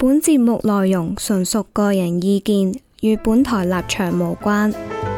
本節目內容純屬個人意見，與本台立場無關。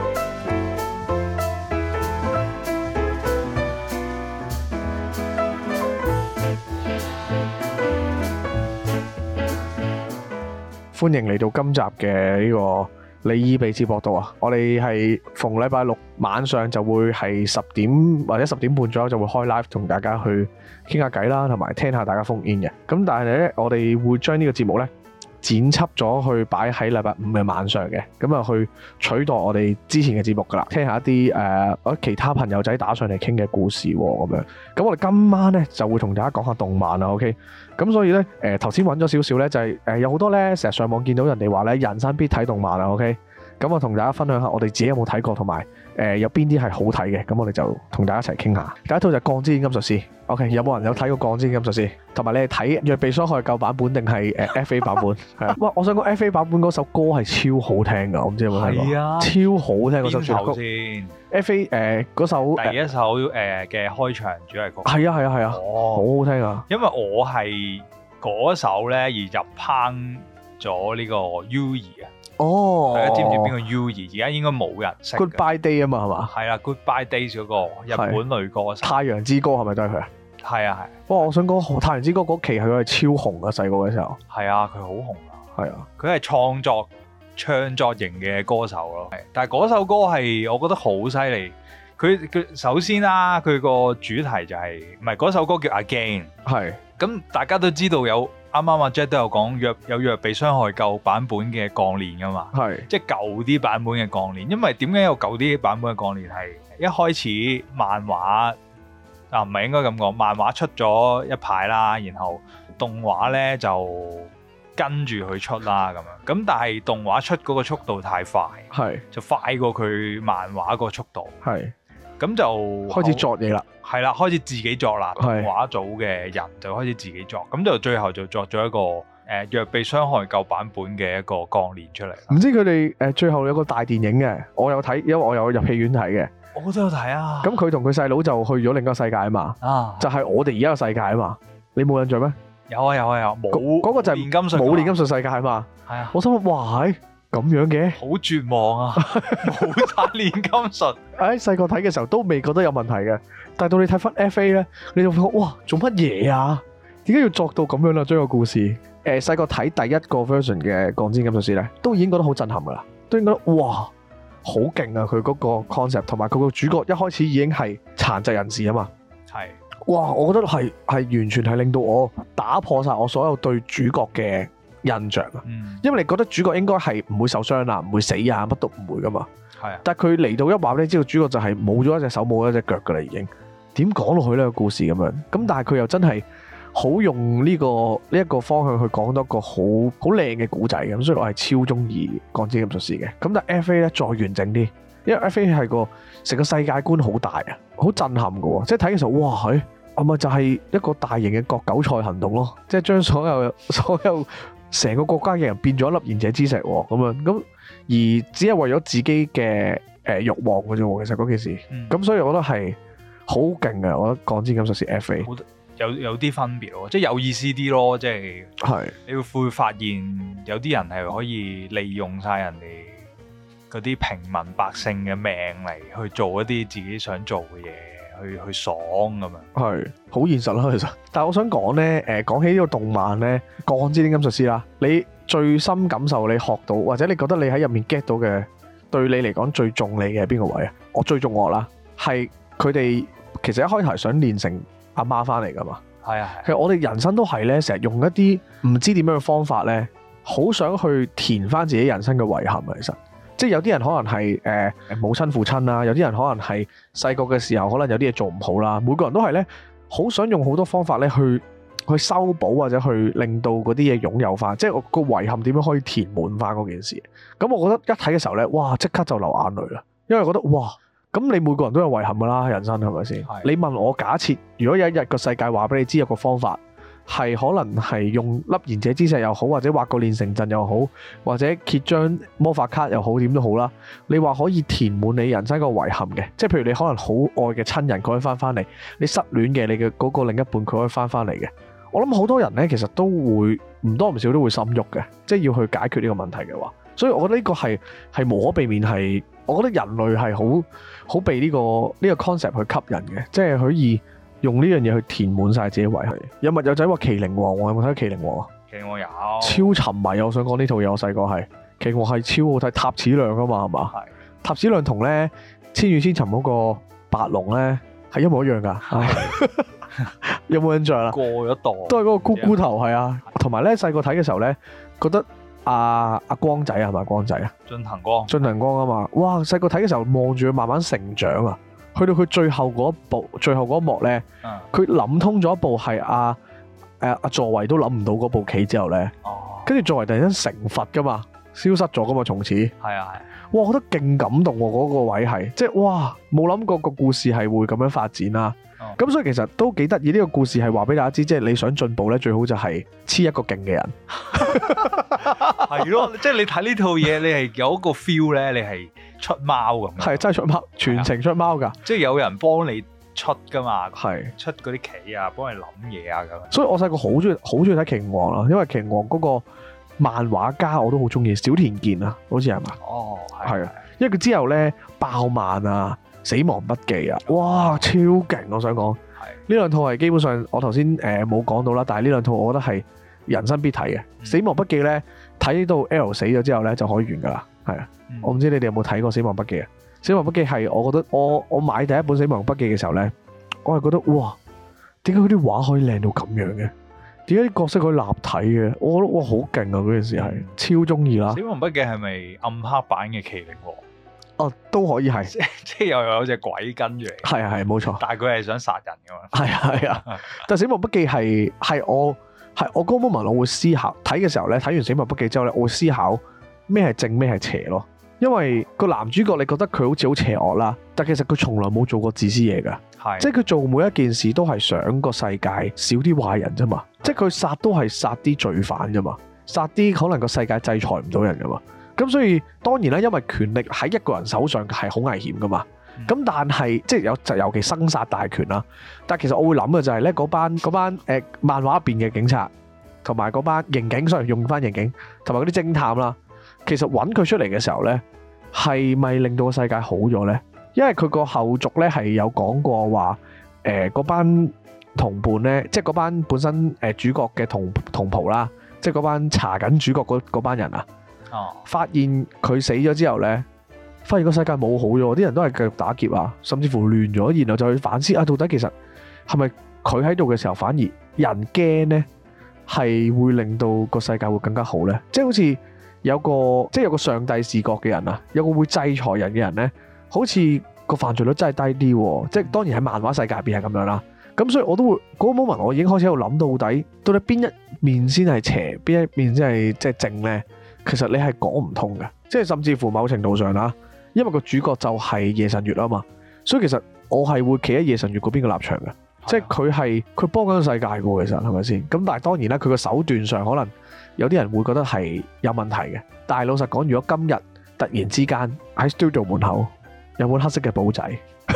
歡迎嚟到今集嘅呢個李爾秘治博道啊！我哋係逢禮拜六晚上就會係10點或者10點半左右就會開 live 同大家去傾下偈啦，同埋聽下大家烽煙嘅。咁但係咧，我哋會將呢個節目咧剪輯咗去擺喺禮拜五嘅晚上嘅，咁啊去取代我哋之前嘅節目噶啦，聽下一啲其他朋友仔打上嚟傾嘅故事咁樣。咁我哋今晚咧就會同大家講下動漫啦 ，OK？咁所以咧頭先揾咗少少咧，就係有好多咧成日上網見到人哋話咧人生必睇動漫啦 ，OK？咁我同大家分享下我哋自己有冇睇過，同埋有邊啲係好睇嘅，咁我哋就同大家一齊傾下。第一套就係《鋼之鍊金術師》，OK？ 有冇人有睇過《鋼之鍊金術師》？同埋你係睇《若被傷害》舊版本定係FA 版本？係啊！哇！我想講 FA 版本嗰首歌係超好聽㗎，我唔知有冇睇過？係啊，超好聽嗰首主題曲。FA 嗰首第一首嘅開場主題曲。係啊，好好聽啊！ 因為我係嗰首咧而入坑咗呢個 U2啊。大家知唔知邊個 U2？而家應該冇人識。 Goodbye Day 啊嘛，係嘛？ 係啦 ，Goodbye Days 嗰個日本女歌手。 太陽之歌係咪都係佢啊？ 係啊。 哇！我想講太陽之歌嗰期係佢係超紅啊，細個嘅時候。 係啊，佢好紅啊。係啊，佢係唱作型嘅歌手咯。但係嗰首歌係我覺得好犀利。佢首先啦，佢個主題就係唔係嗰首歌叫 Again。係。咁大家都知道有。啱啱阿 Jack 都有講若被傷害舊版本嘅鋼鍊噶嘛，即係舊啲版本嘅鋼鍊。因為點解有舊啲版本嘅鋼鍊係一開始漫畫唔係應該咁講，漫畫出咗一排啦，然後動畫咧就跟住佢出啦咁樣。咁但係動畫出嗰個速度太快，就快過佢漫畫個速度，咁就開始作嘢啦。 係啦，開始自己作啦，動畫組嘅人就開始自己作，咁就最後就作咗一個若被傷害舊版本嘅一個鋼鍊出嚟。 唔知佢哋最後有個大電影嘅，我有睇，因為我有入戲院睇嘅。 我都有睇啊。咁佢同佢細佬就去咗另一個世界啊嘛，就係我哋而家個世界啊嘛。你冇印象咩？ 有啊，冇嗰個就係煉金術， 冇煉金術世界啊嘛。係啊，我心諗哇咁樣嘅， 好絕望啊！冇晒煉金術。 細個睇嘅時候都未覺得有問題嘅，但係到你睇翻 FA 咧，你就覺得哇，做乜嘢啊？點解要作到咁樣啦？將個故事細個睇第一個 version 嘅《鋼之鍊金術師》咧，都已經覺得好震撼噶啦，都已經覺得哇，好勁啊！佢嗰個 concept 同埋佢個主角一開始已經係殘疾人士啊嘛。係。哇！我覺得係完全係令到我打破晒我所有對主角嘅印象啊，因為你覺得主角應該係唔會受傷啊，唔會死啊，乜都唔會噶嘛。係啊，但係佢嚟到一話咧，知道主角就係冇咗一隻手冇咗一隻腳噶啦，已經點講落去呢個故事咁樣。咁但係佢又真係好用呢一個方向去講多個好靚嘅古仔咁，所以我係超中意《鋼之鍊金術師》嘅。咁但係 FA 咧再完整啲，因為 FA 係個成個世界觀好大啊，好震撼噶喎，即係睇嘅時候哇咪就係一個大型嘅割韭菜行動咯，即係將所有成個國家嘅人變咗一粒賢者之石咁樣，咁而只係為咗自己嘅慾望嘅啫。其實嗰件事，咁所以我覺得係好勁嘅。我覺得《鋼之鍊金術師》FA 有啲分別咯，即係有意思啲咯，即係你會發現有啲人係可以利用晒人哋嗰啲平民百姓嘅命嚟去做一啲自己想做嘅嘢。去爽咁樣， 係好現實啦其實。但係我想講咧，講起呢個動漫咧，《鋼之鍊金術師》啦，你最深感受你學到，或者你覺得你喺入面 get 到嘅，對你嚟講最中你嘅係邊個位啊？我最中我啦，係佢哋其實一開頭係想練成阿媽翻嚟噶嘛。係啊，其實我哋人生都係咧，成日用一啲唔知點樣嘅方法咧，好想去填翻自己人生嘅遺憾啊，其實。即係有啲人可能係母親父親啦，有啲人可能係細個嘅時候可能有啲嘢做唔好啦，每個人都係咧好想用好多方法咧去修補或者去令到嗰啲嘢擁有翻，即係個遺憾點樣可以填滿翻嗰件事。咁我覺得一睇嘅時候咧，哇！即刻就流眼淚啦，因為覺得哇，咁你每個人都有遺憾噶啦，人生係咪先？你問我假設如果有一日個世界話俾你知有個方法。係可能係用粒賢者之石又好，或者畫個煉成陣又好，或者揭張魔法卡又好，點都好啦。你話可以填滿你人生個遺憾嘅，即係譬如你可能好愛嘅親人佢可以翻嚟，你失戀嘅你嘅嗰個另一半佢可以翻嚟嘅。 我諗好多人咧，其實都會唔多唔少都會心喐嘅，即係要去解決呢個問題嘅話，所以我覺得呢個係無可避免係，我覺得人類係好被呢個 concept 去吸引嘅，即係可以用呢樣嘢去填滿晒自己胃口。有密友仔話《麒麟王》，我有冇睇《麒麟王》啊？ 麒麟王有超沉迷啊！我想講呢套嘢，我細個係《麒麟王》係超好睇，塔矢亮啊嘛，係嘛？係塔矢亮同咧《千與千尋》嗰個白龍咧係一模一樣㗎。有冇印象啦？ 過咗度都係嗰個咕咕頭係啊，同埋咧細個睇嘅時候咧，覺得阿光仔係咪光仔啊？進行光啊嘛，哇！細個睇嘅時候望住佢慢慢成長啊，去到佢最後嗰一幕咧，佢諗通咗一步係阿座維都諗唔到嗰步棋之後咧，跟住座維突然間成佛噶嘛，消失咗噶嘛，從此係啊，哇！我覺得勁感動喎，嗰個位係即係哇，冇諗過個故事係會咁樣發展啦。咁所以其實都幾得意，呢個故事係話俾大家知，即係你想進步咧，最好就係黐一個勁嘅人。 係咯，即係你睇呢套嘢，你係有一個 feel 咧，你係出貓咁。係真係出貓，全程出貓㗎。 即係有人幫你出㗎嘛， 係出嗰啲棋啊，幫你諗嘢啊咁。 所以我細個好中意睇《麒麟王》啦，因為《麒麟王》嗰個漫畫家我都好中意，小田健啊，好似係嘛？哦，係啊，因為佢之後咧爆漫啊。死亡筆記啊！哇，超勁！我想講，呢兩套係基本上我頭先冇講到啦，但係呢兩套我覺得係人生必睇嘅。死亡筆記咧，睇到 L 死咗之後咧就可以完㗎啦。係啊，我唔知你哋有冇睇過死亡筆記啊？死亡筆記係我覺得我買第一本死亡筆記嘅時候咧，我係覺得哇，點解佢啲畫可以靚到咁樣嘅？點解啲角色可以立體嘅？我覺得哇好勁啊！嗰件事係超中意啦。死亡筆記係咪暗黑版嘅麒麟王？ 哦，都可以係， 即係又有隻鬼跟住嚟， 係冇錯。 但係佢係想殺人噶嘛？ 係啊。但係死亡筆記係我嗰個 moment，我會思考睇嘅時候咧，睇完死亡筆記之後咧，我會思考咩係正咩係邪咯。因為個男主角你覺得佢好似好邪惡啦，但其實佢從來冇做過自私嘢噶，即係佢做每一件事都係想個世界少啲壞人啫嘛。即係佢殺都係殺啲罪犯啫嘛，殺啲可能個世界制裁唔到人噶嘛。咁所以當然啦，因為權力喺一個人手上係好危險噶嘛。咁但係即係尤其生殺大權啦。但其實我會諗嘅就係咧，嗰班漫畫入邊嘅警察同埋嗰班刑警，雖然用翻刑警同埋嗰啲偵探啦，其實揾佢出嚟嘅時候咧，係咪令到個世界好咗咧？因為佢個後續咧係有講過話，嗰班同伴咧，即係嗰班本身主角嘅同袍啦，即係嗰班查緊主角嗰班人啊。發現佢死咗之後呢，發現個世界冇好咗，啲人都係繼續打劫啊，甚至乎亂咗，然後就去反思啊，到底其實係咪佢喺度嘅時候，反而人驚呢？係會令到個世界會更加好呢？即係好似有個上帝視角嘅人啊，有個會制裁人嘅人呢，好似個犯罪率真係低啲，即係當然喺漫畫世界入邊係咁樣啦。咁所以我都會嗰個 moment，我已經開始喺度諗到底邊一面先係邪，邊一面先係即係正呢？其實你係講唔通嘅，即係甚至乎某程度上啦，因為個主角就係夜神月啊嘛，所以其實我係會企喺夜神月嗰邊嘅立場嘅，即係佢幫緊個世界嘅，其實係咪先？咁但係當然啦，佢個手段上可能有啲人會覺得係有問題嘅。但係老實講，如果今日突然之間喺 studio 門口有本黑色嘅簿仔，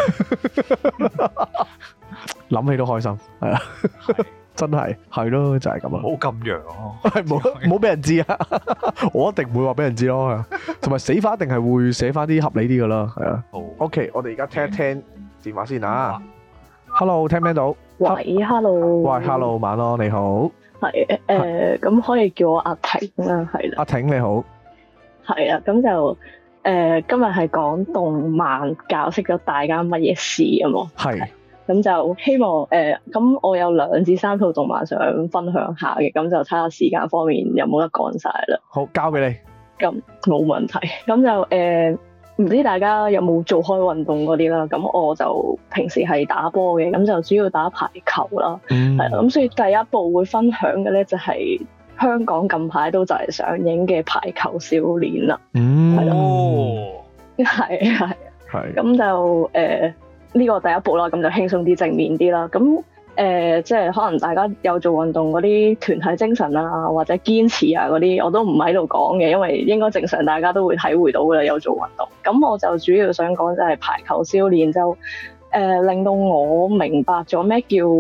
諗起都開心，係啊。真係咯，就係咁啊！ 唔好咁樣咯， 係冇俾人知啊！我一定唔會話俾人知咯。同埋死法一定係會寫翻啲合理啲噶啦，係啊。好 OK，我哋而家聽一聽電話先啊。Hello， 聽唔聽到？ 喂，Hello。 喂，Hello，晚安，你好。 係咁可以叫我阿婷啦，係啦。 阿婷你好。 係啊，咁就今日係講動漫教識咗大家乜嘢事啊嘛。係。咁就希望咁我有2至3套動漫想分享下嘅，咁就睇下時間方面有冇得講晒啦。 好，交俾你。 咁冇問題。咁就唔知大家有冇做開運動嗰啲啦？咁我就平時係打波嘅，咁就主要打排球啦。係啦，咁所以第一部會分享嘅咧就係香港近排都就嚟上映嘅《排球少年》啦。係咯。係。咁就呢個第一步啦，咁就輕鬆啲、正面啲啦。咁即係可能大家有做運動嗰啲團體精神啊，或者堅持啊嗰啲，我都唔喺度講嘅，因為應該正常大家都會體會到嘅啦。有做運動，咁我就主要想講就係排球少年就令到我明白咗咩叫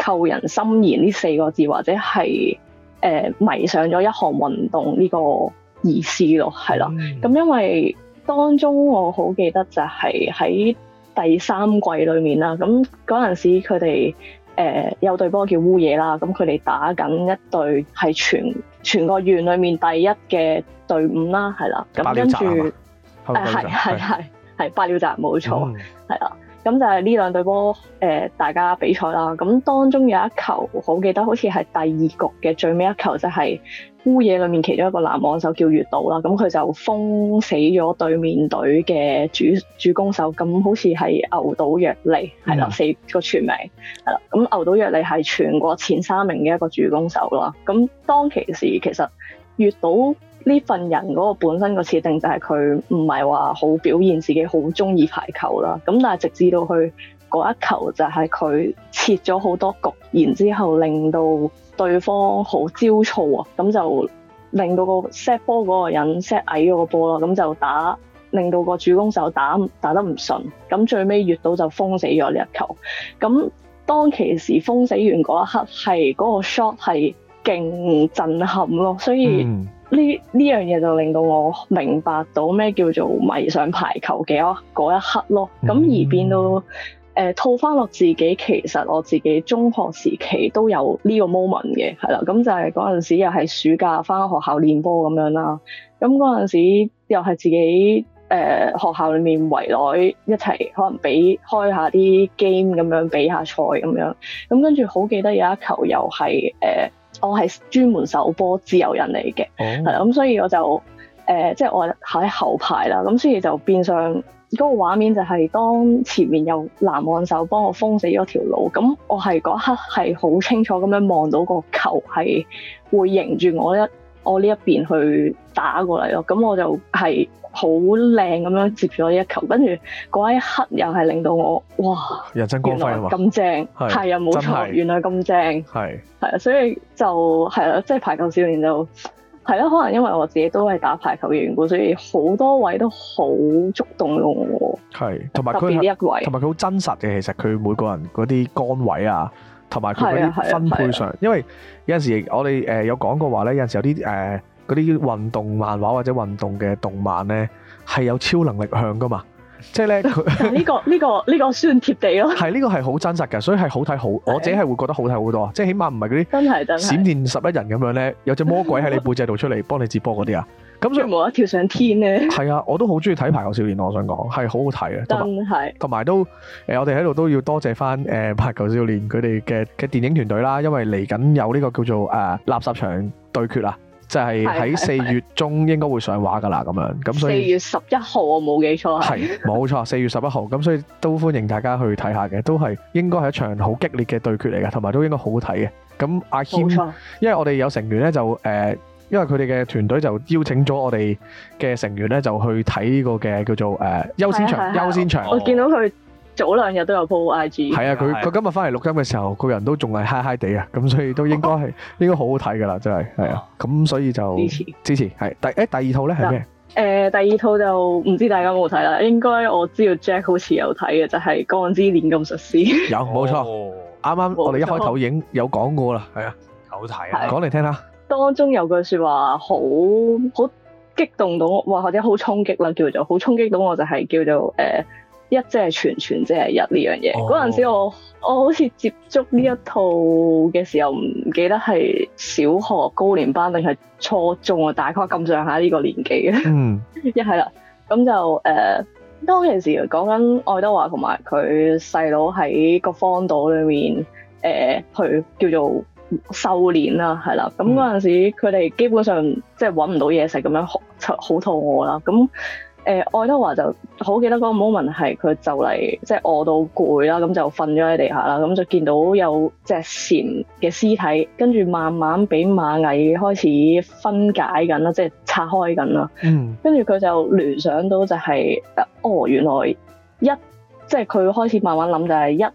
扣人心弦呢4個字，或者係迷上咗一項運動呢個意思咯，係啦。咁因為當中我好記得就係喺第3季裏面啦，咁嗰陣時佢哋有隊波叫烏野啦，咁佢哋打緊一隊係全個縣裏面第一嘅隊伍啦，係啦。咁跟住係百鳥澤冇錯，係啦。咁就係呢兩隊波大家比賽啦。咁當中有一球好記得，好似係第2局嘅最尾一球，就係烏野裏面其中一個男網手叫月島啦。咁佢就封死咗對面隊嘅主攻手，咁好似係牛島若利，係啦，4個全名係啦。咁牛島若利係全國前3名嘅一個主攻手啦。咁當其時其實月島呢份人嗰個本身個設定就係佢唔係話好表現自己好中意排球啦，咁但係直至到佢嗰一球就係佢切咗好多局，然之後令到對方好焦躁啊，咁就令到個 set 波嗰個人 set 矮咗個波咯，咁就令到個主攻手打得唔順，咁最尾月島就封死咗呢一球。咁當其時封死完嗰一刻係嗰個 shot 係勁震撼咯，所以呢樣嘢就令到我明白到咩叫做迷上排球嘅嗰一刻咯。咁而變到套翻落自己，其實我自己中學時期都有呢個 moment 嘅，係啦。咁就係嗰陣時又係暑假翻學校練波咁樣啦。咁嗰陣時又係自己學校裏面圍內一齊可能開下啲 game 咁樣，比下賽咁樣。咁跟住好記得有一球又係我係專門守波自由人嚟嘅，係啦，咁所以我就即係我喺後排啦，咁所以就變相嗰個畫面就係當前面有男網手幫我封死咗條路，咁我係嗰刻係好清楚咁樣望到個球係會迎住我呢一邊去打過嚟咯，咁我就係好靚咁樣接咗呢一球，跟住嗰一刻又係令到我哇， 人生光輝啊嘛， 咁正係啊，冇錯，原來咁正係啊，所以就係啦，即係排球少年就係啦，可能因為我自己都係打排球嘅緣故，所以好多位都好觸動到我。係，同埋佢好真實嘅，其實佢每個人嗰啲桿位啊，同埋佢嗰啲分配上，因為有陣時我哋有講過話咧，有陣時有啲嗰啲運動漫畫或者運動嘅動漫咧，係有超能力向噶嘛，即係咧佢呢個算貼地咯。係呢個係好真實嘅，所以係好睇好，我自己係會覺得好睇好多，即係起碼唔係嗰啲真係閃電11人咁樣咧，有隻魔鬼喺你背脊度出嚟幫你接波嗰啲啊。咁所以冇得跳上天咧。係啊，我都好中意睇排球少年，我想講係好好睇嘅，真係。同埋都我哋喺度都要多謝翻排球少年佢哋嘅電影團隊啦，因為嚟緊有呢個叫做垃圾場對決啊。就係喺4月中應該會上畫㗎啦，咁樣咁所以4月11號我冇記錯係冇錯4月11號，咁所以都歡迎大家去睇下嘅，都係應該係一場好激烈嘅對決嚟嘅，同埋都應該好好睇嘅。咁阿謙，因為我哋有成員咧就因為佢哋嘅團隊就邀請咗我哋嘅成員咧就去睇呢個嘅叫做優先場。我見到佢早2日都有 po IG。係啊，佢今日翻嚟錄音嘅時候，個人都仲係嗨嗨地啊，咁所以都應該好好睇噶啦，真係係啊，咁所以就支持係。第二套咧係咩？第二套就唔知大家有冇睇啦，應該我知道 Jack 好似有睇嘅，就係《鋼之煉金術師》。有冇錯？啱啱我哋一開頭已經有講過啦，係啊，好睇啊，講嚟聽下。當中有句說話好激動到我，或者好衝擊啦，叫做好衝擊到我，就係叫做一即係全，全即係一呢樣嘢。嗰陣時我好似接觸呢一套嘅時候，唔記得係小學高年班定係初中啊，大概咁上下呢個年紀嘅。一係啦，咁就當其時講緊愛德華同埋佢細佬喺個荒島裏面去叫做修煉啦，係啦。咁嗰陣時佢哋基本上即係揾唔到嘢食咁樣，好肚餓啦。咁愛德華就好記得嗰個 moment 係佢就嚟即係餓到攰啦，咁就瞓咗喺地下啦，咁就見到有隻蟬嘅屍體，跟住慢慢俾螞蟻開始分解緊啦，即係拆開緊啦。跟住佢就聯想到就係原來即係佢開始慢慢諗就係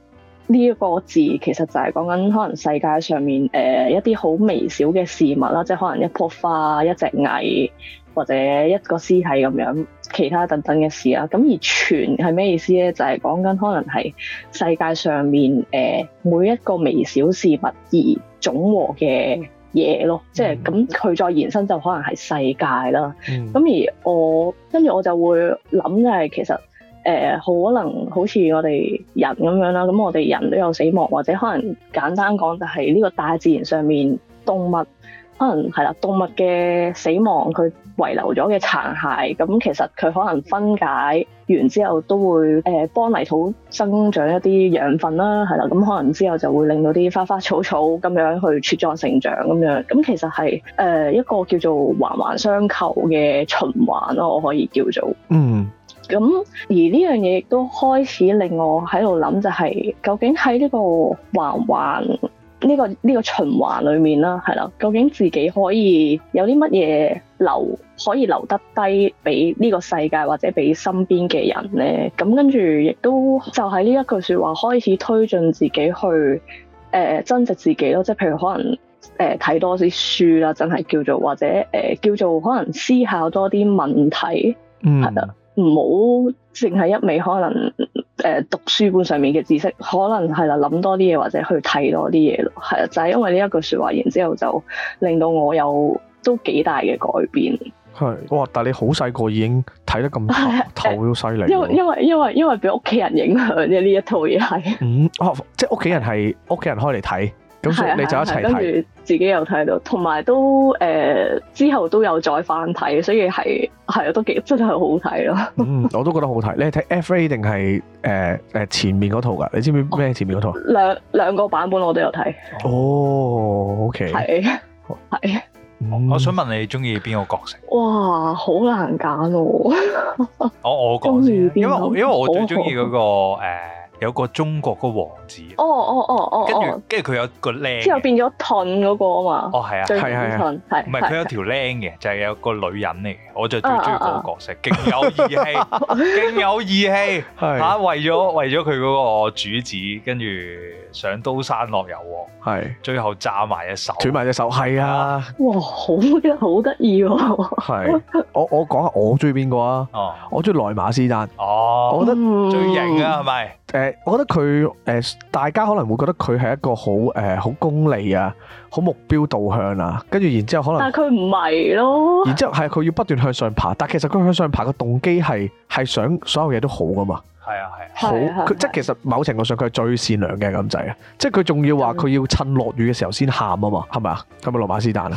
呢一個字其實就係講緊可能世界上面一啲好微小嘅事物啦，即係可能一棵花、一隻蟻或者一個屍體咁樣，其他等等嘅事啦。咁而全係咩意思咧？就係講緊可能係世界上面每一個微小事物而總和嘅嘢咯，即係咁佢再延伸就可能係世界啦。咁而跟住我就會諗就係其實可能好似我哋人咁樣啦，咁我哋人都有死亡，或者可能簡單講就係呢個大自然上面動物可能係啦，動物嘅死亡佢遺留咗嘅殘骸，咁其實佢可能分解完之後都會幫泥土增長一啲養分啦，係啦，咁可能之後就會令到啲花花草草咁樣去茁壯成長咁樣，咁其實係一個叫做環環相扣嘅循環咯，我可以叫做咁而呢樣嘢亦都開始令我喺度諗，就係究竟喺呢個環環呢個循環裏面啦，係啦，究竟自己可以有啲乜嘢可以留得低俾呢個世界或者俾身邊嘅人咧？咁跟住亦都就喺呢一句說話開始推進自己去增值自己咯，即係譬如可能睇多啲書啦，真係叫做或者叫做可能思考多啲問題，係啦。唔好淨係一味可能讀書本上面嘅知識，可能係啦諗多啲嘢或者去睇多啲嘢咯，係啊，就係因為呢一句説話，然之後就令到我有都幾大嘅改變。 係哇！但係你好細個已經睇得咁透都犀利。 因為俾屋企人影響啫，呢一套嘢係。 即係屋企人開嚟睇。咁所以你就一齊睇，跟住自己有睇到，同埋都之後都有再翻睇，所以係都幾真係好睇咯。 我都覺得好睇。你係睇 FA 定係前面嗰套㗎？你知唔知咩前面嗰套？ 兩個版本我都有睇。 哦，OK， 係。 我想問你中意邊個角色？ 哇，好難揀喎。 我講先，因為我最中意嗰個有個中國嗰個王子，跟住佢有個靚， 之後變咗盾嗰個啊嘛。 係啊，係唔係佢有條靚嘅，就係有個女人嚟嘅，我就最中意嗰個角色，勁有義氣，勁有義氣嚇，為咗佢嗰個主子，跟住上刀山落油鑊，係最後炸埋隻手， 斷埋隻手，係啊， 哇，好得意喎。 係我講下我中意邊個啊？我中意萊馬斯丹。我覺得最型啊，係咪？ 我覺得佢大家可能會覺得佢係一個好功利啊，好目標導向啊，跟住然之後可能，但係佢唔係咯。然之後係佢要不斷向上爬，但係其實佢向上爬嘅動機係想所有嘢都好噶嘛。係啊，好，佢即係其實某程度上佢係最善良嘅咁滯啊！即係佢仲要話佢要趁落雨嘅時候先喊啊嘛，係咪啊？係咪羅馬斯丹啊？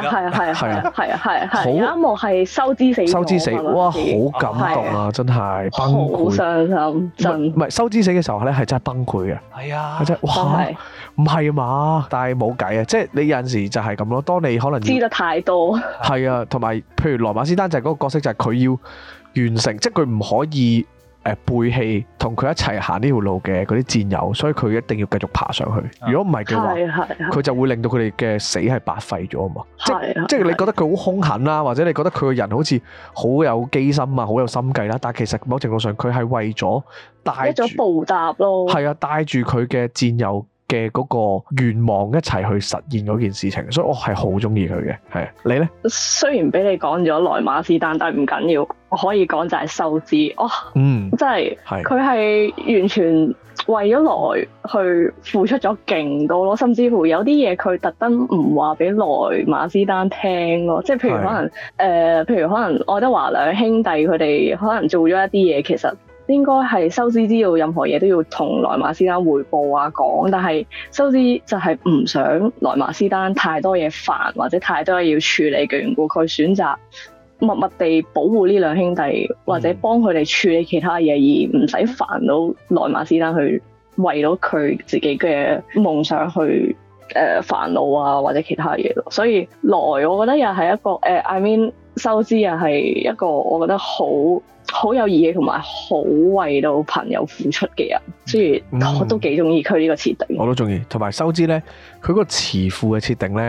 係有一幕係修之死，哇，好感動啊！真係崩潰，好傷心，真唔係修之死嘅時候咧，係真係崩潰嘅。係啊，真係哇，唔係嘛？但係冇計啊！即係你有陣時就係咁咯。當你可能知得太多，係啊，同埋譬如羅馬斯丹就係嗰個角色，就係佢要完成，即係佢唔可以背棄同佢一齊行呢條路嘅嗰啲戰友，所以佢一定要繼續爬上去。如果唔係嘅話，佢就會令到佢哋嘅死係白費咗啊嘛。即係你覺得佢好兇狠啦，或者你覺得佢個人好似好有機心啊，好有心計啦，但係其實某程度上佢係為咗帶住報答咯。係啊，帶住佢嘅戰友嘅嗰個願望一齊去實現嗰件事情，所以我係好中意佢嘅。係你咧？雖然俾你講咗萊馬斯丹，但係唔緊要，我可以講就係修之。哇，真係佢係完全為咗來去付出咗勁多咯，甚至乎有啲嘢佢特登唔話俾萊馬斯丹聽咯，即係譬如可能愛德華兩兄弟佢哋可能做咗一啲嘢，其實應該係修之知道任何嘢都要同萊馬斯丹匯報啊講，但係修之就係唔想萊馬斯丹太多嘢煩或者太多嘢要處理嘅緣故，佢選擇默默地保護呢兩兄弟，或者幫佢哋處理其他嘢，而唔使煩到萊馬斯丹去為到佢自己嘅夢想去煩惱啊或者其他嘢咯。所以我覺得又係一個I mean 修之又係一個我覺得好有義氣同埋好為到朋友付出嘅人，所以我都幾中意佢呢個設定。我都中意，同埋修之咧，佢個慈父嘅設定咧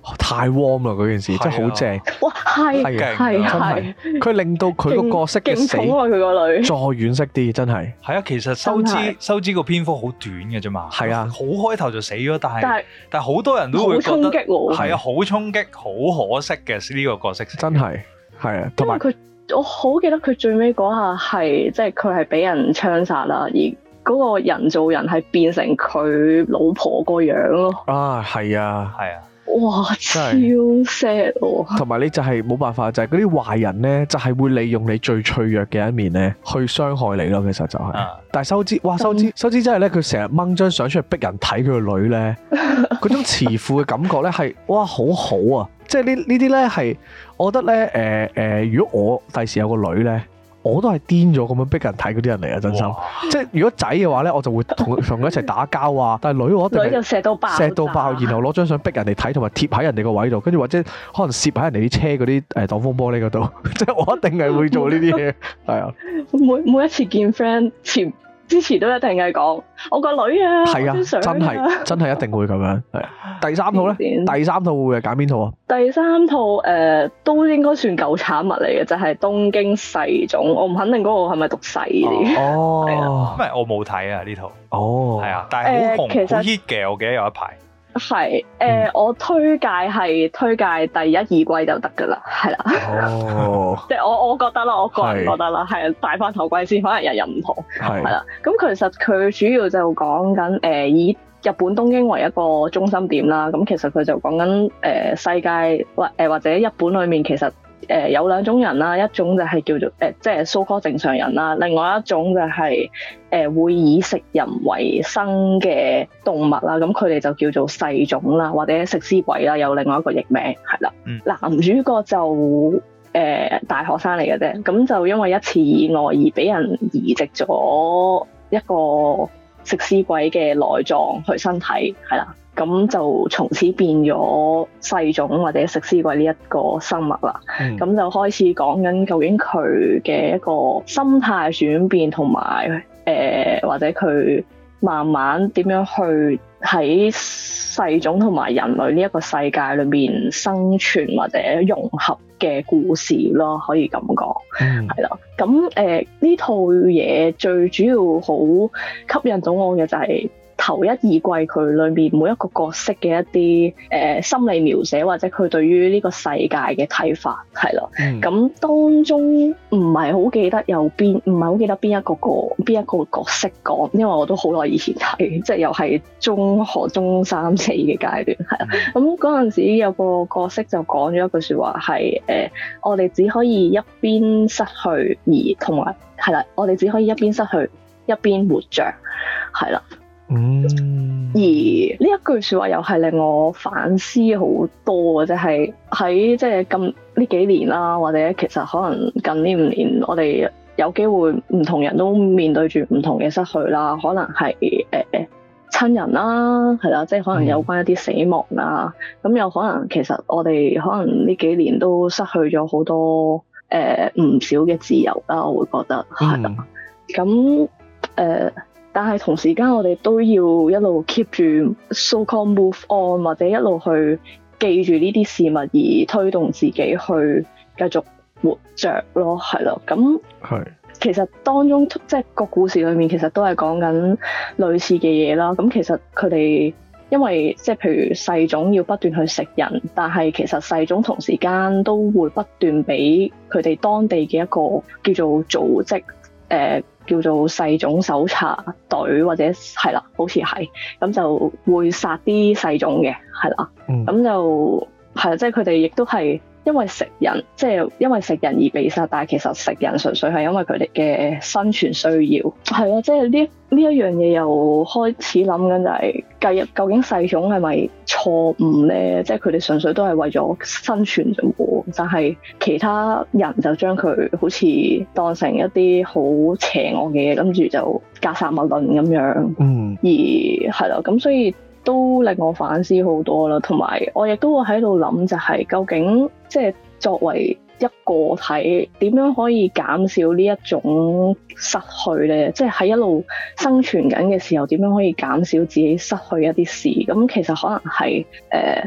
太 warm 啦嗰件事，真係好正。 哇，係真係，佢令到佢個角色嘅死勁寵愛佢個女， 再惋惜啲，真係。 係啊，其實收枝個篇幅好短嘅啫嘛。係啊，好開頭就死咗，但係好多人都會覺得好衝擊喎。 係啊，好衝擊，好可惜嘅呢個角色。 真係啊，同埋我好記得佢最尾嗰下係，即係佢係俾人槍殺啦，而嗰個人造人係變成佢老婆個樣咯。 啊，係啊， 哇，超 sad 喎！ 同埋你就係冇辦法，就係嗰啲壞人咧，就係會利用你最脆弱嘅一面咧，去傷害你咯。其實就係，但係收枝真係咧，佢成日掹張相出嚟逼人睇佢個女咧，嗰種慈父嘅感覺咧係，哇，好好啊！即係呢啲咧係，我覺得咧，如果我第時有個女咧，我都係癲咗咁樣逼人睇嗰啲人嚟啊！真心，即係如果仔嘅話咧，我就會同佢一齊打交啊。但係女我一定係女就錫到爆， 然後攞張相逼人哋睇，同埋貼喺人哋個位度，跟住或者可能攝喺人哋啲車嗰啲擋風玻璃嗰度。即係我一定係會做呢啲嘢，係啊。 每一次見 friend 之前都一定係講我個女啊， 係啊，真係一定會咁樣。係第三套咧，第三套會係揀邊套啊？ 第三套都應該算舊產物嚟嘅，就係東京弒種。我唔肯定嗰個係咪讀弒啲。 哦， 因為我冇睇啊呢套。 哦， 係啊，但係好紅好 hit 嘅，我記得有一排。 係我推介第一二季就得噶啦，係啦。 哦， 即係我覺得啦，我個人覺得啦，係戴翻頭盔先，可能人人唔同，係啦。咁其實佢主要就講緊以日本東京為一個中心點啦。咁其實佢就講緊世界或者日本裏面其實有兩種人啦，一種就係叫做即係 so-called 正常人啦，另外一種就係會以食人為生嘅動物啦，咁佢哋就叫做弒種啦，或者食屍鬼啦，有另外一個譯名係啦。男主角就大學生嚟嘅啫，咁就因為一次意外而俾人移植咗一個食屍鬼嘅內臟去身體，係啦。咁就從此變咗弒種或者食屍鬼呢一個生物啦。咁就開始講緊究竟佢嘅一個心態轉變，同埋或者佢慢慢點樣去喺弒種同埋人類呢一個世界裏面生存或者融合嘅故事咯，可以咁講。係啦。咁呢套嘢最主要好吸引到我嘅就係頭一二季佢裏面每一個角色嘅一啲心理描寫，或者佢對於呢個世界嘅睇法，係咯。咁當中唔係好記得邊一個角色講，因為我都好耐以前睇，即係又係中學中三四嘅階段，係啦。咁嗰陣時有個角色就講咗一句說話係我哋只可以一邊失去同埋係啦，我哋只可以一邊失去一邊活着，係啦。而呢一句說話又係令我反思好多嘅，即係喺即係咁呢幾年啦，或者其實可能近呢5年，我哋有機會唔同人都面對住唔同嘅失去啦，可能係親人啦，係啦，即係可能有關一啲死亡啦，咁有可能其實我哋可能呢幾年都失去咗好多唔少嘅自由啦，我會覺得係啦，咁但係同時間我哋都要一路 keep 住 so-called move on， 或者一路去記住呢啲事物而推動自己去繼續活着咯，係咯。咁其實當中即係個故事裏面其實都係講緊類似嘅嘢啦。咁其實佢哋因為即係譬如弒種要不斷去食人，但係其實弒種同時間都會不斷俾佢哋當地嘅一個叫做組織叫做弒種搜查隊，或者係啦，好似係咁就會殺啲弒種嘅，係啦，咁就係啦，即係佢哋亦都係因為食人，即係因為食人而被殺，但係其實食人純粹係因為佢哋嘅生存需要，係啊，即係呢一樣嘢又開始諗緊就係究竟弒種係咪錯誤咧？即係佢哋純粹都係為咗生存啫喎，但係其他人就將佢好似當成一啲好邪惡嘅嘢，跟住就格殺勿論咁樣。而係啦，咁所以都令我反思好多啦，同埋我亦都會喺度諗就係究竟即係作為一個體點樣可以減少呢一種失去咧？即係喺一路生存緊嘅時候，點樣可以減少自己失去一啲事？咁其實可能係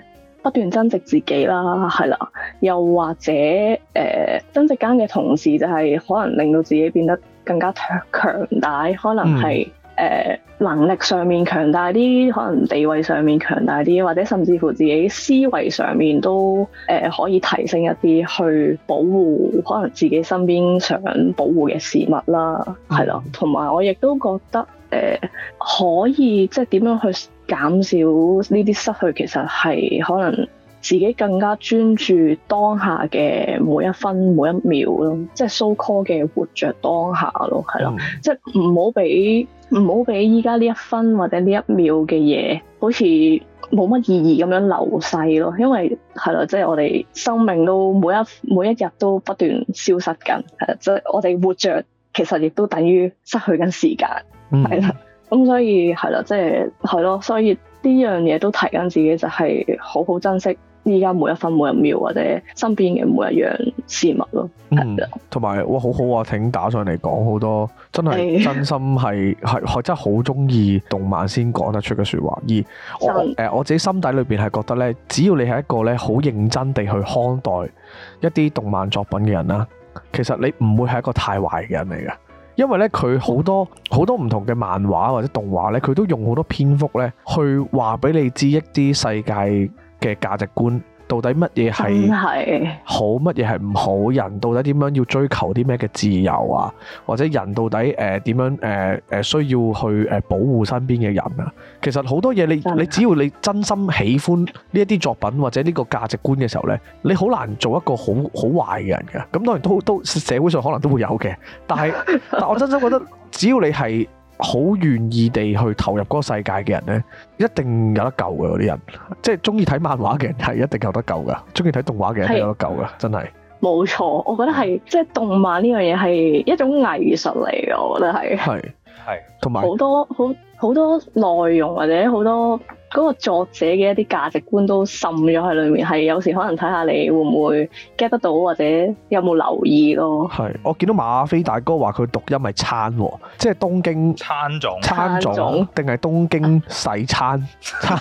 不斷增值自己啦，係啦，又或者增值間嘅同時就係可能令到自己變得更加強大，可能係能力上面強大啲，可能地位上面強大啲，或者甚至乎自己思維上面都可以提升一啲，去保護可能自己身邊想保護嘅事物啦，係啦，同埋我亦都覺得可以即係點樣去減少呢啲失去，其實係可能自己更加專注當下嘅每一分每一秒咯，即係 so call 嘅活着當下咯，係咯，即係唔好俾依家呢一分或者呢一秒嘅嘢，好似冇乜意義咁樣流逝咯，因為係咯，即係我哋生命都每一日都不斷消失緊，係即係我哋活着其實亦都等於失去緊時間，係啦，咁所以係啦，即係係咯，所以呢樣嘢都提緊自己，就係好好珍惜依家每一分每一秒或者身邊嘅每一樣事物咯。 同埋哇，好好啊！挺打上嚟講好多，真係真心係真係好中意動漫先講得出嘅説話。而我自己心底裏邊係覺得咧，只要你係一個咧好認真地去看待一啲動漫作品嘅人啦，其實你唔會係一個太壞嘅人嚟嘅。因為咧，佢好多唔同嘅漫畫或者動畫咧，佢都用好多篇幅咧，去話俾你知一啲世界嘅價值觀，到底乜嘢係好，乜嘢係唔好，人到底點樣要追求啲咩嘅自由啊，或者人到底點樣需要去保護身邊嘅人啊。其實好多嘢你只要你真心喜歡呢一啲作品或者呢個價值觀嘅時候咧，你好難做一個好壞嘅人嘅。咁當然都社會上可能都會有嘅，但我真心覺得只要你係好願意地去投入嗰個世界嘅人咧，一定有得救嘅。嗰啲人，即係中意睇漫畫嘅人係一定有得救噶，中意睇動畫嘅人係有得救噶，真係。 冇錯，我覺得係即係動漫呢樣嘢係一種藝術嚟嘅，我覺得係。係， 同埋好多內容或者好多嗰個作者嘅一啲價值觀都滲咗喺裏面，係有時可能睇下你會唔會 get 得到，或者有冇留意咯。 係，我見到馬飛大哥話佢讀音係餐，即係東京餐種定係東京細餐，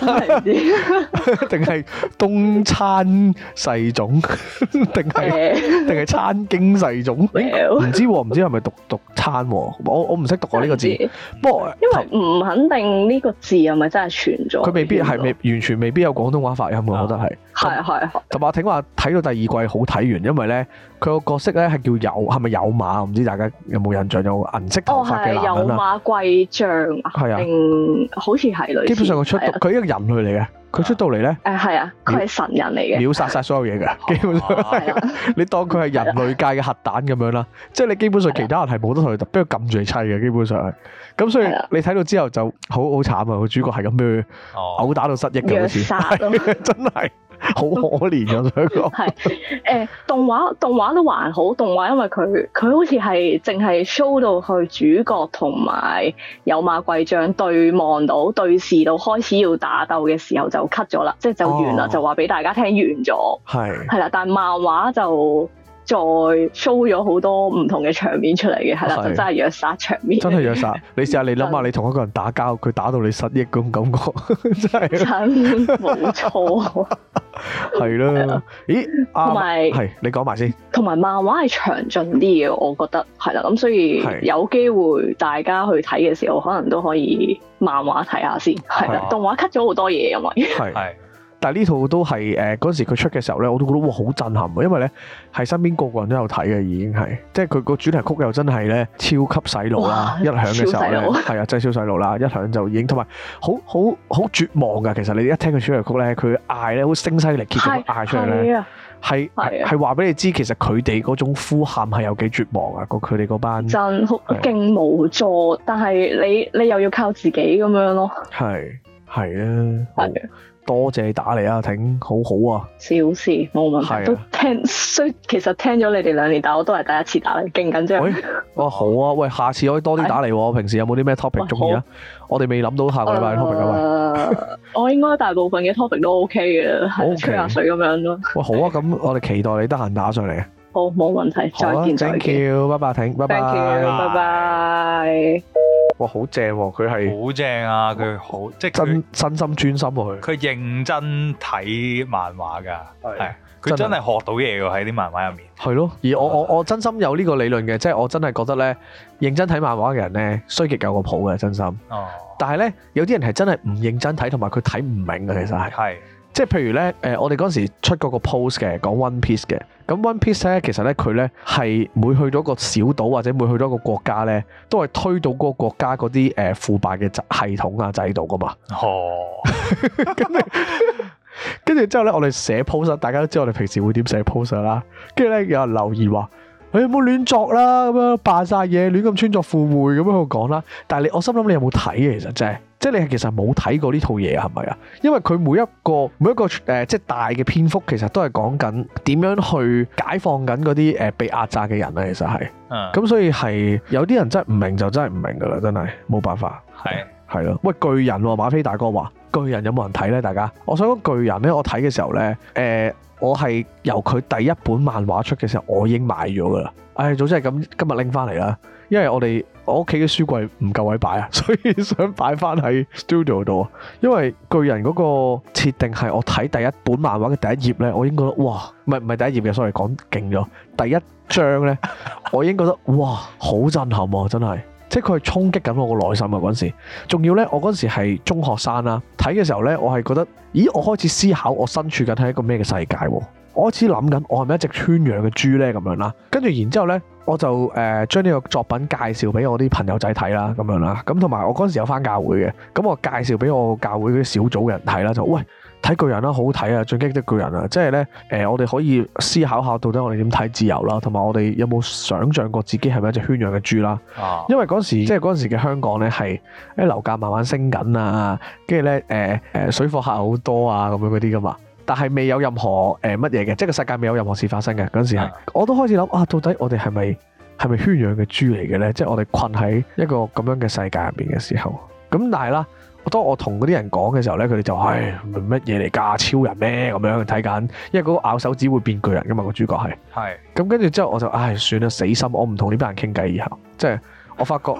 定係東餐細種，定係餐經細種？唔知係咪讀餐？我唔識讀過呢個字，不過因為唔肯定呢個字係咪真係存在。 佢未必係完全未必有廣東話發音嘅，我覺得係。係。同埋我聽話睇到第二季好睇完，因為咧佢個角色咧係叫係咪有馬？唔知大家有冇印象？有銀色頭髮嘅男人啊。有馬貴將啊。係啊。好似係類似。基本上佢一個人類嚟嘅。佢出到嚟咧， 係啊，佢係神人嚟嘅， 秒殺晒所有嘢嘅，基本上你當佢係人類界嘅核彈咁樣啦，即係你基本上其他人係冇得同佢俾佢撳住嚟砌嘅，基本上係。咁所以你睇到之後就好慘啊！個主角係咁俾佢毆打到失憶嘅，好似真係好可憐啊！想講係動畫都還好，動畫因為佢好似係淨係 show 到去主角同埋有馬貴將對望到對視到開始要打鬥嘅時候就 cut 咗啦，即係就完啦，就話俾大家聽完咗。係啦，但係漫畫就再 show 咗好多唔同嘅場面出嚟嘅，係啦，就真係虐殺場面。真係虐殺！你試下你諗下，你同一個人打交，佢打到你失憶嗰種感覺，真係真冇錯。 係啦，咦？ 同埋係你講埋先。同埋漫畫係詳盡啲嘅，我覺得係啦，咁所以有機會大家去睇嘅時候，可能都可以漫畫睇下先。係啦，動畫 cut 咗好多嘢，因為係。 但係呢套都係嗰陣時佢出嘅時候咧，我都覺得哇好震撼啊！因為咧係身邊個個人都有睇嘅，已經係即係佢個主題曲又真係咧超級洗腦啦！一響嘅時候咧，係啊，真係超洗腦啦！一響就已經同埋好絕望㗎。其實你一聽佢主題曲咧，佢嗌咧好聲嘶力竭咁嗌出嚟咧，係話俾你知，其實佢哋嗰種呼喊係有幾絕望啊！佢哋嗰班真好勁無助，但係你又要靠自己咁樣咯。 係啊。多謝你打嚟啊，挺好好啊！ 小事冇問題，都聽。其實聽咗你哋2年，但我都係第一次打嚟，勁緊張。 哇，好啊！喂，下次可以多啲打嚟。平時有冇啲咩 topic 中意啊？我哋未諗到下個禮拜 topic 啊！ 我應該大部分嘅 topic 都 OK 嘅，係吹下水咁樣咯。 哇，好啊！咁我哋期待你得閒打上嚟。 好，冇問題，再見。 Thank you，拜拜，挺，拜拜。 Thank you，拜拜。 哇，好正喎！佢係好正啊！佢好即係真心專心喎， 佢認真睇漫畫㗎，係佢真係學到嘢喎喺啲漫畫入面。 係咯，而我真心有呢個理論嘅，即係我真係覺得咧，認真睇漫畫嘅人咧，衰極有個譜嘅，真心。 哦。 但係咧，有啲人係真係唔認真睇，同埋佢睇唔明嘅，其實係。 係。 即係譬如咧，我哋嗰陣時出嗰個 post 嘅，講 One Piece 嘅。咁 One Piece 咧，其實咧佢咧係每去到一個小島或者每去到一個國家咧，都係推到嗰個國家嗰啲腐敗嘅系統啊制度噶嘛。 哦。 跟住之後咧，我哋寫 post，大家都知我哋平時會點寫 post 啦。跟住咧有人留言話：你有冇亂作啦？咁樣扮晒嘢，亂咁穿鑿附會咁樣喺度講啦。但係我心諗你有冇睇嘅？其實真係。即係你係其實冇睇過呢套嘢係咪啊？因為佢每一個即係大嘅篇幅，其實都係講緊點樣去解放緊嗰啲被壓榨嘅人啊。其實係，咁所以係有啲人真係唔明就真係唔明噶啦，真係冇辦法。係咯，喂，巨人喎，馬飛大哥話巨人有冇人睇咧？大家，我想講巨人咧，我睇嘅時候咧，我係由佢第一本漫畫出嘅時候，我已經買咗噶啦。早知係咁，今日拎翻嚟啦，因為我屋企嘅書櫃唔夠位擺啊，所以想擺翻喺 studio 度。因為巨人嗰個設定係我睇第一本漫畫嘅第一頁咧，我已經覺得哇，唔係第一頁嘅，sorry，講勁咗。第一章咧，我已經覺得哇，好震撼啊，真係，即係佢係衝擊緊我個內心啊嗰陣時。仲要咧，我嗰陣時係中學生啦，睇嘅時候咧，我係覺得，咦，我開始思考我身處緊喺一個咩嘅世界喎。我開始諗緊，我係咪一隻圈養嘅豬咧咁樣啦？跟住然之後咧，我就將呢個作品介紹俾我啲朋友仔睇啦，咁樣啦。咁同埋我嗰陣時有返教會嘅，咁我介紹俾我教會嗰啲小組嘅人睇啦，就喂，睇巨人啦，好好睇啊！進擊的巨人啊，即係咧我哋可以思考下到底我哋點睇自由啦，同埋我哋有冇想像過自己係咪一隻圈養嘅豬啦？因為嗰時嘅香港咧係樓價慢慢升緊啊，跟住咧水貨客好多啊，咁樣嗰啲噶嘛。但係未有任何乜嘢嘅，即係個世界未有任何事發生嘅嗰陣時係，我都開始諗啊，到底我哋係咪圈養嘅豬嚟嘅咧？即係我哋困喺一個咁樣嘅世界入邊嘅時候，咁但係啦，當我同嗰啲人講嘅時候咧，佢哋就乜嘢嚟㗎？超人咩咁樣睇緊？因為嗰個咬手指會變巨人㗎嘛，個主角係。咁跟住之後我就算啦，死心，我唔同呢班人傾偈以後，即係我發覺。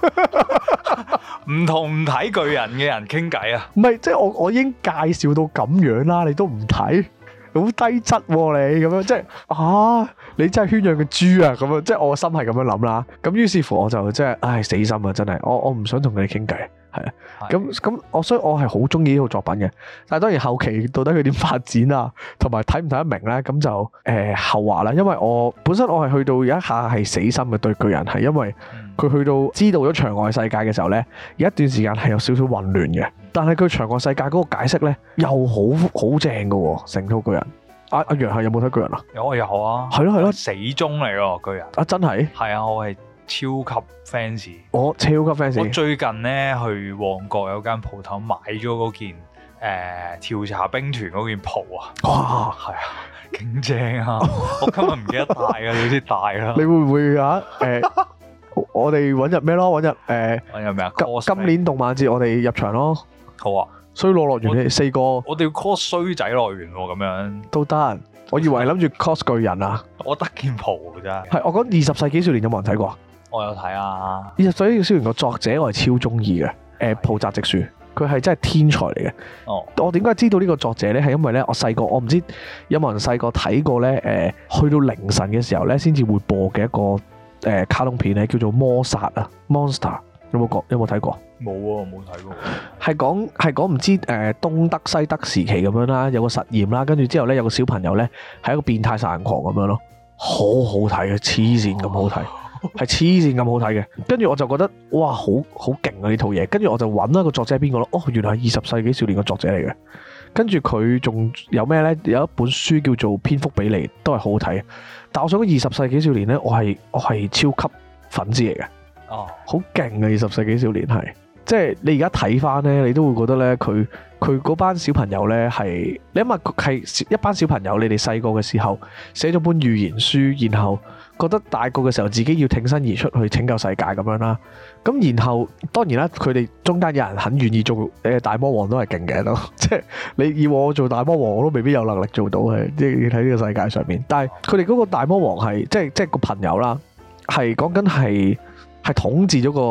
唔同唔睇巨人嘅人傾偈啊！唔係，即係我已經介紹到咁樣啦，你都唔睇，好低質喎你咁樣，即係你真係圈養嘅豬啊咁樣，即係我個心係咁樣諗啦。咁於是乎我就即係死心啊！真係，我唔想同佢哋傾偈，係啊。咁所以我係好中意呢套作品嘅。但係當然後期到底佢點發展啊，同埋睇唔睇得明咧，咁就後話啦。因為我本身我係去到有一下係死心嘅對巨人，係因為。佢去到知道咗場外世界嘅時候咧，有一段時間係有少少混亂嘅。但係佢場外世界嗰個解釋咧，又好正嘅喎，成套巨人。阿楊係有冇睇巨人啊？有啊。係咯， 死忠嚟喎巨人。 真係？係啊，我係超級 fans。 我超級 fans。 我最近咧去旺角有間鋪頭買咗嗰件調查兵團嗰件袍啊。哇，係啊，勁正啊！我今日唔記得帶啊，你先帶啦。 你會唔會啊？我哋揾日咩咯？揾日咩啊？ 今年動漫節我哋入場咯。 好啊！ 衰佬樂園4個。 我哋要 cos 衰仔樂園喎，咁樣都得。我以為諗住 cos 巨人啊。 我得件袍真係。 係我講20世紀少年有冇人睇過？ 我有睇啊。 20世紀少年個作者我係超中意嘅。浦澤直樹，佢係真係天才嚟嘅。我點解知道呢個作者咧？係因為咧，我唔知有冇人細個睇過咧？去到凌晨嘅時候咧，先至會播嘅一個。卡通片咧叫做魔殺啊 Monster， 有冇睇過？ 冇啊，冇睇過。 係講唔知東德西德時期咁樣啦，有個實驗啦，跟住之後咧有個小朋友咧係一個變態殺人狂咁樣咯，好好睇嘅，黐線咁好睇，係黐線咁好睇嘅。跟住我就覺得哇，好勁啊呢套嘢。跟住我就揾啦個作者係邊個咯？原來係20世紀少年嘅作者嚟嘅。跟住佢仲有咩咧？有一本書叫做《蝙蝠比利》，都係好好睇嘅。但我想講20世紀少年咧，我係超級粉絲嚟嘅。好勁啊！20世紀少年係，即係你而家睇翻咧，你都會覺得咧，佢嗰班小朋友咧係，你諗下係一班小朋友，你哋細個嘅時候寫咗本寓言書，然後覺得大個嘅時候自己要挺身而出去拯救世界咁樣啦。咁然後當然啦，佢哋中間有人很願意做大魔王都係勁嘅都，即係你要我做大魔王，我都未必有能力做到嘅，即係喺呢個世界上面。但係佢哋嗰個大魔王係即係個朋友啦，係講緊係統治咗個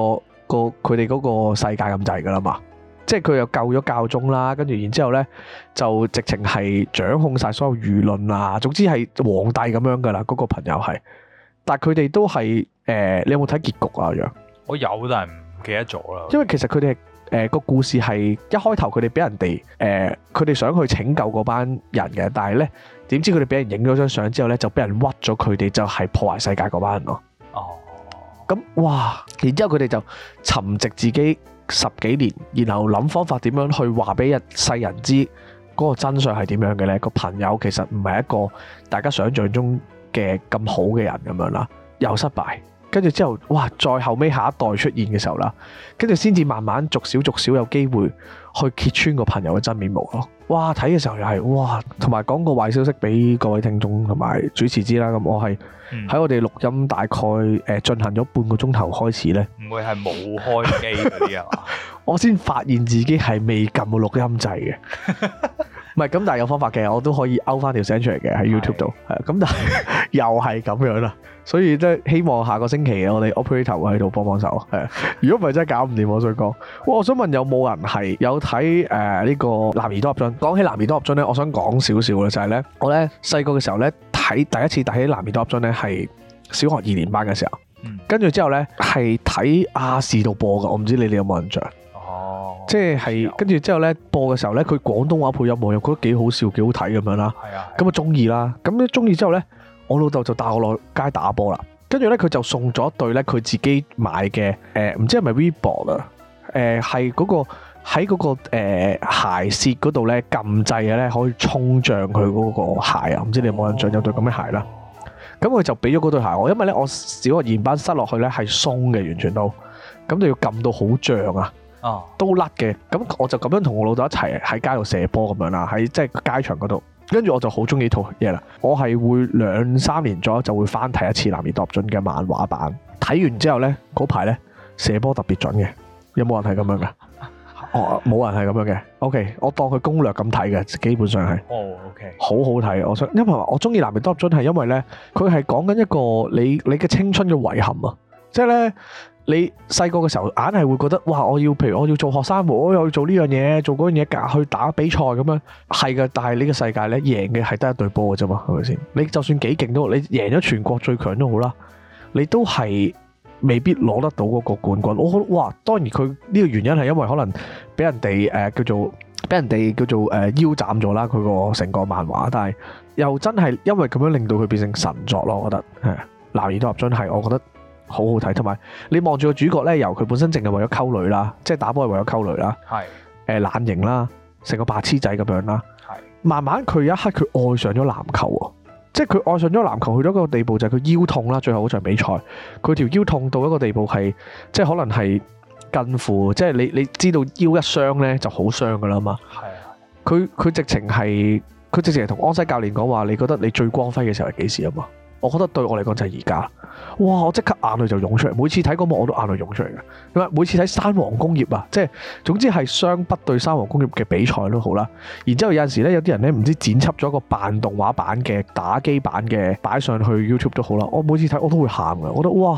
佢哋嗰個世界咁滯噶啦嘛。即係佢又救咗教宗啦，跟住然之後咧就直情係掌控晒所有輿論啊，總之係皇帝咁樣噶啦，嗰個朋友係。但係佢哋都係你有冇睇結局啊？楊， 我有，但係唔記得咗啦。 因為其實佢哋個故事係一開頭佢哋俾人哋佢哋想去拯救嗰班人嘅，但係咧點知佢哋俾人影咗張相之後咧就俾人屈咗佢哋，就係破壞世界嗰班人咯。 哦， 咁哇，然之後佢哋就沉寂自己10幾年，然後諗方法點樣去話俾世人知嗰個真相係點樣嘅呢？個朋友其實唔係一個大家想象中嘅咁好嘅人咁樣啦，又失敗，跟住之後哇，再後尾下一代出現嘅時候啦，跟住先至慢慢逐少有機會去揭穿個朋友嘅真面目咯。哇，睇嘅時候又係哇，同埋講個壞消息俾各位聽眾同埋主持知啦。咁我係喺我哋錄音大概進行咗半個鐘頭開始呢， 唔會係冇開機嗰啲啊嘛？ 我先發現自己係未撳個錄音掣嘅。唔係咁，但係有方法嘅，我都可以勾翻條聲出嚟嘅喺 YouTube 度。係啊，咁但係又係咁樣啦，所以即係希望下個星期我哋 operator 會喺度幫手。係啊，如果唔係真係搞唔掂，我想講。哇，我想問有冇人係有睇呢個男兒當入樽？講起男兒當入樽咧，我想講少少嘅就係咧，我咧細個嘅時候咧睇第一次睇男兒當入樽咧係小學2年班嘅時候，跟住之後咧係睇亞視度播㗎，我唔知你哋有冇印象？即係跟住之後咧播嘅時候咧，佢廣東話配音我又覺得幾好笑幾好睇咁樣啦。咁啊中意啦，咁中意之後咧，我老豆就帶我落街打波啦。跟住咧佢就送咗一對咧佢自己買嘅唔知係咪 Reebok 啊？係嗰個喺嗰個鞋舌嗰度咧撳掣嘅咧可以沖脹佢嗰個鞋啊！唔知你有冇印象有對咁嘅鞋啦？咁佢就俾咗嗰對鞋我，因為咧我小學2年班塞落去咧係鬆嘅，完全都咁就要撳到好脹啊！都甩嘅，咁我就咁樣同我老豆一齊喺街度射波咁樣啦，喺即係街場嗰度。跟住我就好中意呢套嘢啦，我係會2-3年左右就會翻睇一次男兒當入樽嘅漫畫版。睇完之後咧，嗰排咧射波特別準嘅，有冇人係咁樣噶？哦，冇人係咁樣嘅。OK， 我當佢攻略咁睇嘅，基本上係。哦 ，OK， 好好睇。我想，因為我中意男兒當入樽係因為咧，佢係講緊一個你嘅青春嘅遺憾啊，即係咧。你細個嘅時候，硬係會覺得，哇！譬如我要做學生會，我又要做呢樣嘢，做嗰樣嘢，去打比賽咁樣，係嘅。但係呢個世界咧，贏嘅係得一隊波嘅啫嘛，係咪先？你就算幾勁都好，你贏咗全國最強都好啦，你都係未必攞得到嗰個冠軍。我覺得，哇！當然佢呢個原因係因為可能俾人哋叫做腰斬咗啦，佢個成個漫畫，但係又真係因為咁樣令到佢變成神作咯。我覺得係男兒當入樽係，我覺得。好好睇，同埋你望住個主角咧，由佢本身淨係為咗溝女啦，即係打波係為咗溝女啦，懶型啦，成個白痴仔咁樣啦，慢慢佢有一刻佢愛上咗籃球喎，即係佢愛上咗籃球去到一個地步就係佢腰痛啦，最後嗰場比賽佢條腰痛到一個地步係即係可能係近乎即係你知道腰一傷咧就好傷噶啦嘛，佢直情係同安西教練講話，你覺得你最光輝嘅時候係幾時啊嘛？我覺得對我嚟講就係而家，哇！我即刻眼淚就湧出嚟，每次睇嗰幕我都眼淚湧出嚟嘅。因為每次睇山王工業啊，即係總之係湘北對山王工業嘅比賽都好啦。然之後有陣時咧，有啲人咧唔知剪輯咗個扮動畫版嘅打機版嘅擺上去 YouTube 都好啦。我每次睇我都會喊嘅，我覺得哇，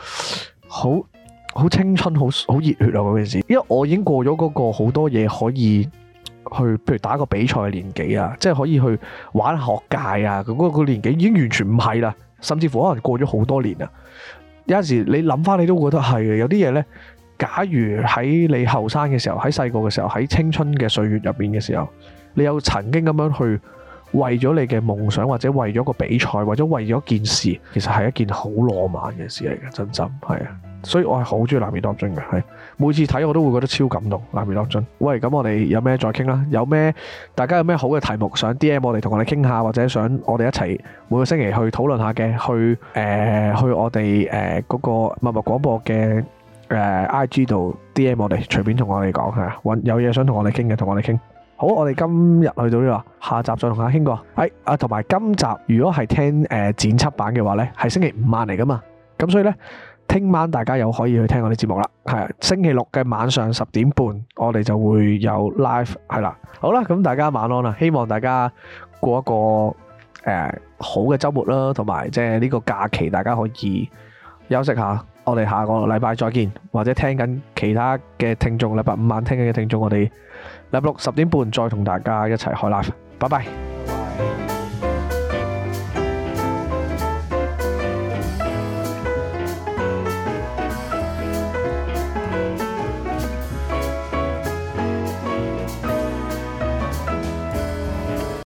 好青春，好熱血啊嗰件事。因為我已經過咗嗰個好多嘢可以去，譬如打個比賽嘅年紀啊，即係可以去玩學界啊，嗰個年紀已經完全唔係啦，甚至乎可能過咗好多年啦。有陣時你諗翻你都覺得係嘅，有啲嘢呢，假如喺你後生嘅時候，喺細個嘅時候，喺青春嘅歲月入邊嘅時候，你有曾經咁樣去為咗你嘅夢想，或者為咗個比賽，或者為咗件事，其實係一件好浪漫嘅事嚟嘅，真心係啊。所以我係好中意男兒當入樽嘅，係每次睇我都會覺得超感動。男兒當入樽，喂，咁我哋有咩再傾啦？有咩大家有咩好嘅題目想 DM 我哋同我哋傾下，或者想我哋一齊每個星期去討論下嘅，去我哋嗰個默默廣播嘅IG 度 DM 我哋，隨便同我哋講係啊，有嘢想同我哋傾嘅，同我哋傾。好，我哋今日去到呢度，下集再同大家傾過。同埋今集如果係聽剪輯版嘅話呢，係星期5晚嚟噶嘛，咁所以呢。聽晚大家又可以去聽我哋節目啦，係星期6嘅晚上10點半，我哋就會有 live 係啦。好啦，咁大家晚安啦，希望大家過一個好嘅週末啦，同埋即係呢個假期大家可以休息下， 我哋下個禮拜再見，或者聽緊其他嘅聽眾，禮拜五晚聽緊嘅聽眾，我哋禮拜六10點半再同大家一齊開 live，拜拜。